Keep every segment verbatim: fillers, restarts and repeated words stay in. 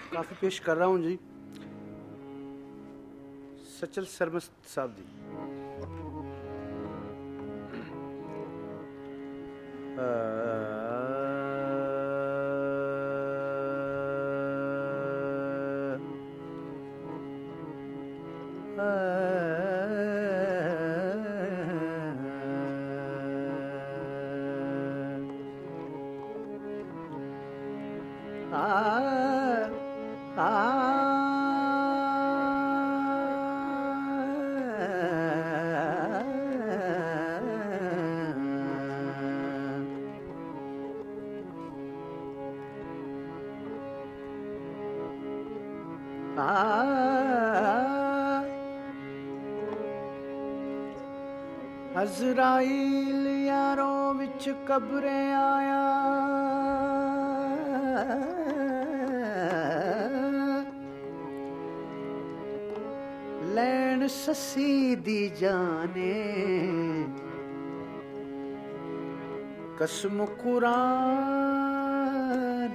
काफी पेश कर रहा हूं जी। सचल सरमस्त साहब जी। अज़राइल यारों विच कब्रे आया, लैन ससी दी जाने कसम कुरान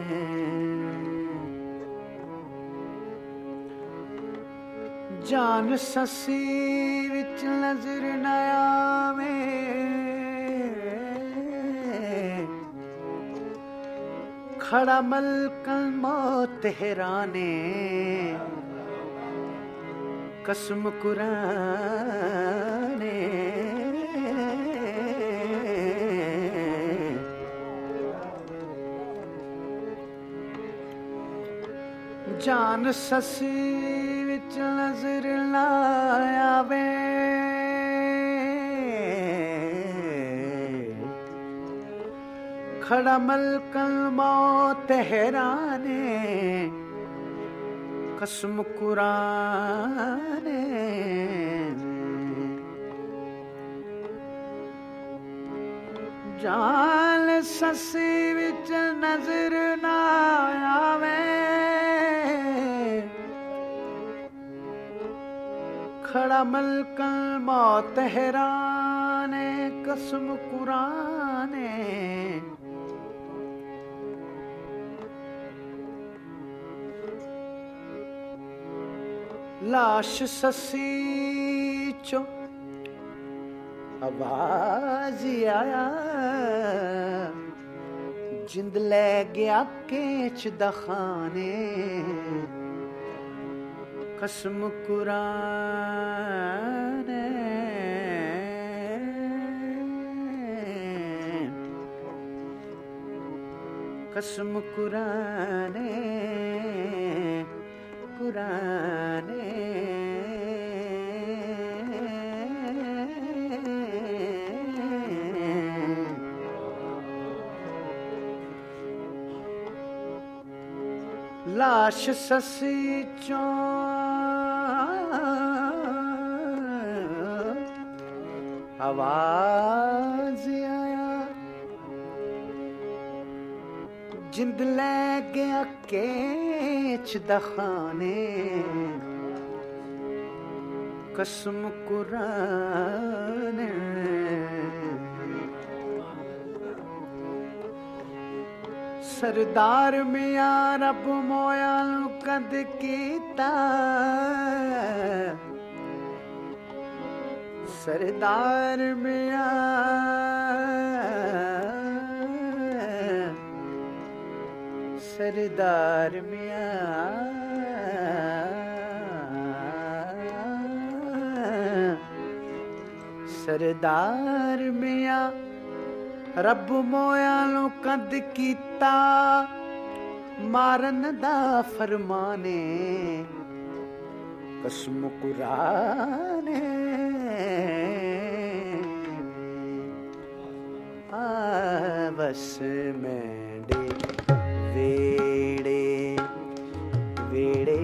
जान ससी विच नजर न आवे, खड़ा मलकल मौत हैराने कसम कुराने जान ससी विच नजर न आवे, खड़ा मलकल मौत हैराने कसम कुराने जान ससी विच नजर न आवे, खड़ा मलकल मौत हैराने कसम कुराने लाश ससी चो आवाज आया, जिंद ले गया केच दखाने कसम कुराने कसम कुराने कुराने लाश ससी चो आवाज आया, जिंद ले गया केच दखाने कसम कुराने सरदार मियां रब मोया कद कीता, सरदार मियां सरदार मियां सरदार मियां रब मोया नु कद कीता, मारन दा फरमाने कसम कुराने बस मेंढे वेड़े वेड़े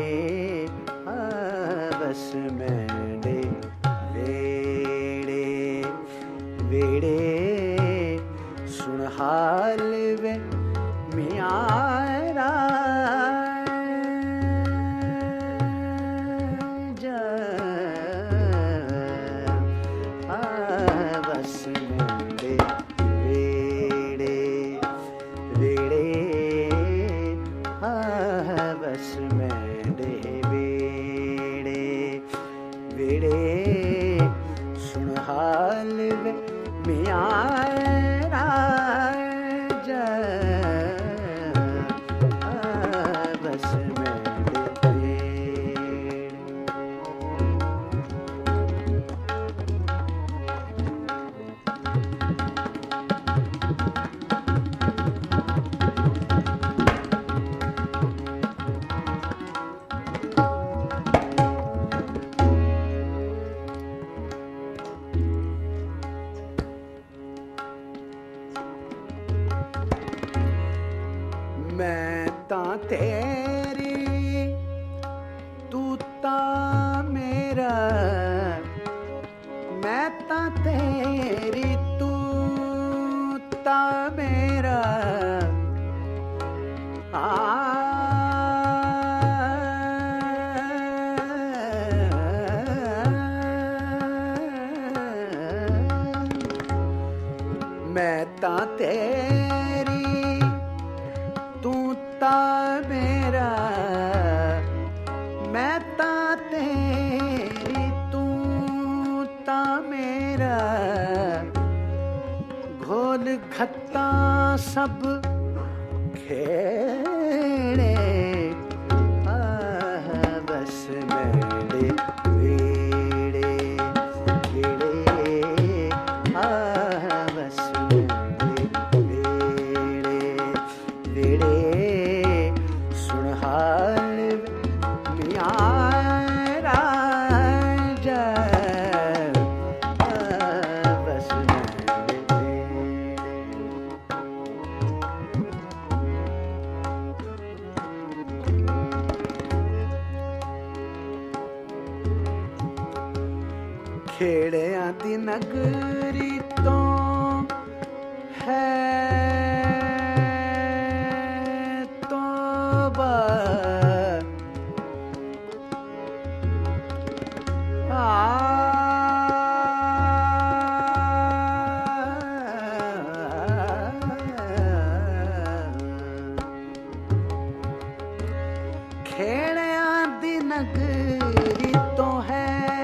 बस मेंढे वेड़े वेड़े सुन हाल वे मियारा बस मेंढे वेड़े वेड़े मैं तां तेरी तू तां मेरा, मैं तां तेरी तू तां मेरा। आ मैं तां तेरी मेरा, मैं तां तेरी तू तां मेरा। घोल घत्ता सब खेड़े, आह बस मेरे वेड़े वेड़े, आह बस मेरे वेड़े वेड़े। खेड़ियां दी नगरी तो है तौबा, खेड़ियां दी नगरी तो है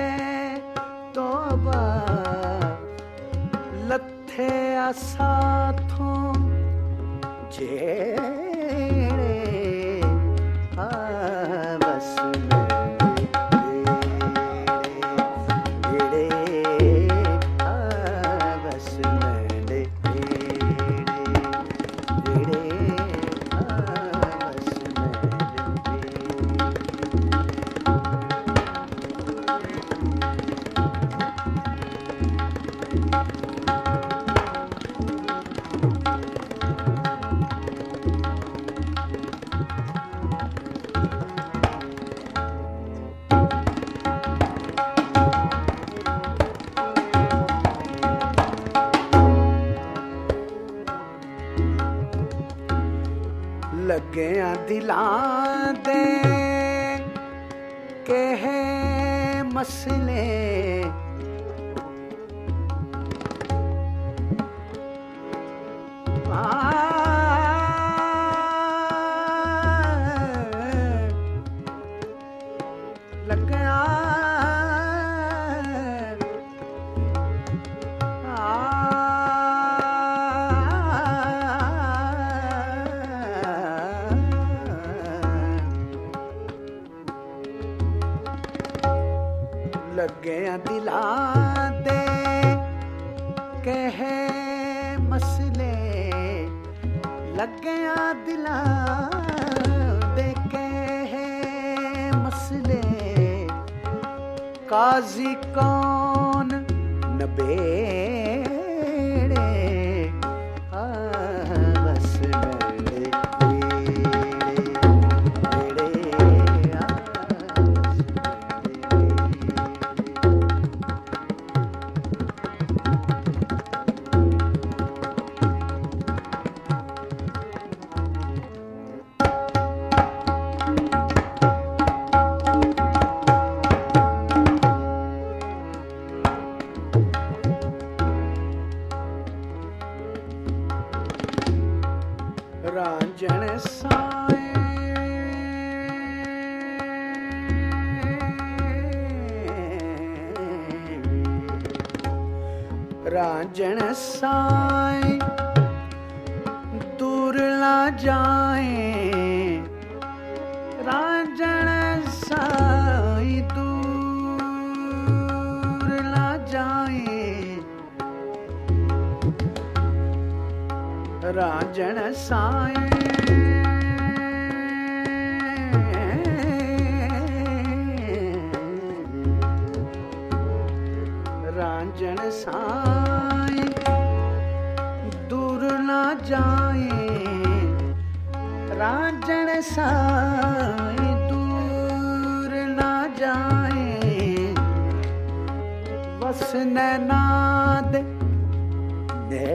तौबा। लथे साथों जेड़े, आ बस मेरे वेड़े, आ बस मेरे वेड़े वेड़े, आ बस लग्गियां दिलां दे केहे मसले, लग्गियां लग्गियां दिलां दे कहे मसले, लग्गियां दिलां दे कहे मसले। काजी कौन नबेड़े, आ बस मेरे रांझण साए रांझण रांझण साईं दूर ना जाए, रांझण साईं दूर ना जाए, रांझण साईं रांझण साईं दूर ना जाए, रांझण साईं दूर ना जाए, वस नैना दे दे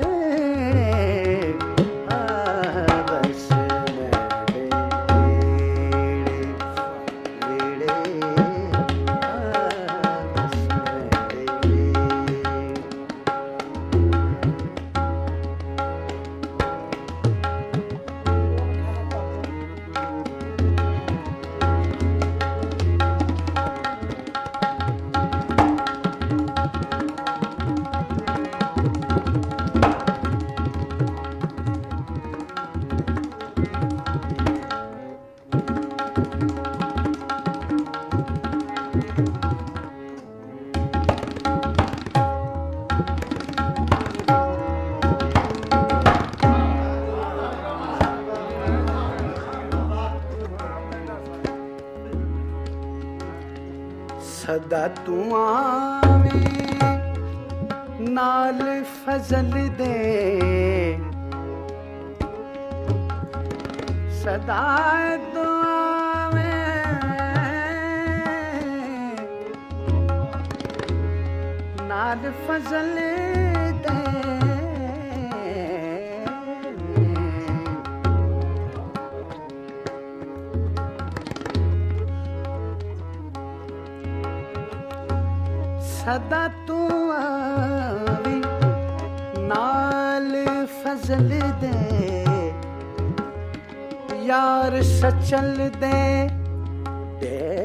सदा तू आवे नाल फजल दे, सदा तू आवे नाल फजल दे, सदा तू आवी नाल फजल दे, यार सचल दे दे